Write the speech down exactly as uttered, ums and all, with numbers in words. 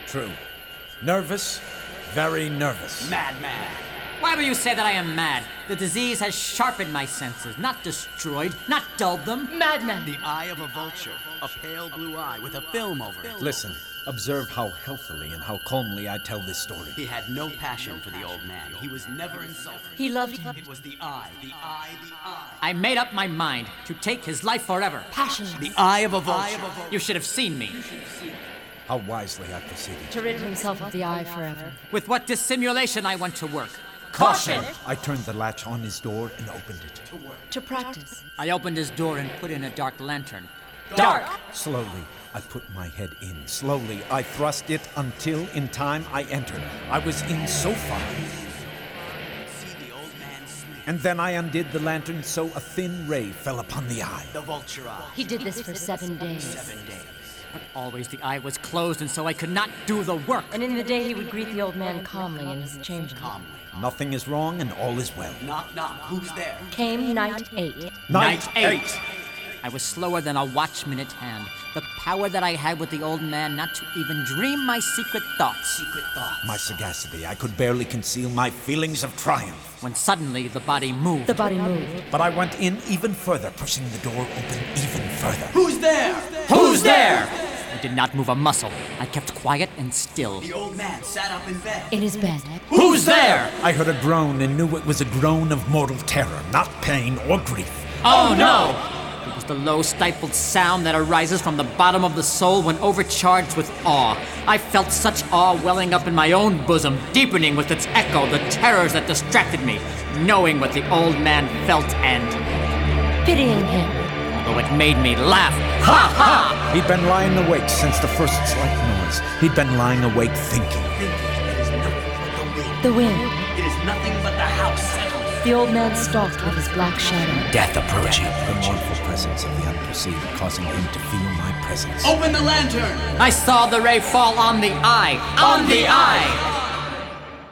True. Nervous, very nervous. Madman. Why will you say that I am mad? The disease has sharpened my senses, not destroyed, not dulled them. Madman. The eye of a vulture, a pale blue eye with a film over it. Listen, observe how healthily and how calmly I tell this story. He had no passion for the old man. He was never insulted. He loved him. It was the eye, the eye, the eye. I made up my mind to take his life forever. Passionless. The eye of a vulture. You should have seen me. How wisely I proceeded. To rid himself of the eye forever. With what dissimulation I went to work. Caution! I turned the latch on his door and opened it. To practice. I opened his door and put in a dark lantern. Dark! Slowly, I put my head in. Slowly, I thrust it until, in time, I entered. I was in so far. And then I undid the lantern so a thin ray fell upon the eye. The vulture eye. He did this for seven days. Seven days. But always the eye was closed, and so I could not do the work. And in the day he would greet the old man calmly in his chamber. Calmly. Nothing is wrong and all is well. Knock, knock. Who's there? Came night eight. Night eight. I was slower than a watch-minute hand. The power that I had with the old man not to even dream my secret thoughts. Secret thoughts. My sagacity, I could barely conceal my feelings of triumph. When suddenly the body moved. The body moved. But I went in even further, pushing the door open even further. Who's there? Who's there? I did not move a muscle. I kept quiet and still. The old man sat up in bed. In his bed. Who's there? I heard a groan and knew it was a groan of mortal terror, not pain or grief. Oh no! It was the low, stifled sound that arises from the bottom of the soul when overcharged with awe. I felt such awe welling up in my own bosom, deepening with its echo the terrors that distracted me, knowing what the old man felt and... Pitying him. although it made me laugh. Ha ha! He'd been lying awake since the first slight noise. He'd been lying awake thinking. The wind. It is nothing but the house. The old man stalked with his black shadow. Death approaching. The mournful presence of the unperceived causing him to feel my presence. Open the lantern! I saw the ray fall on the eye. On the eye!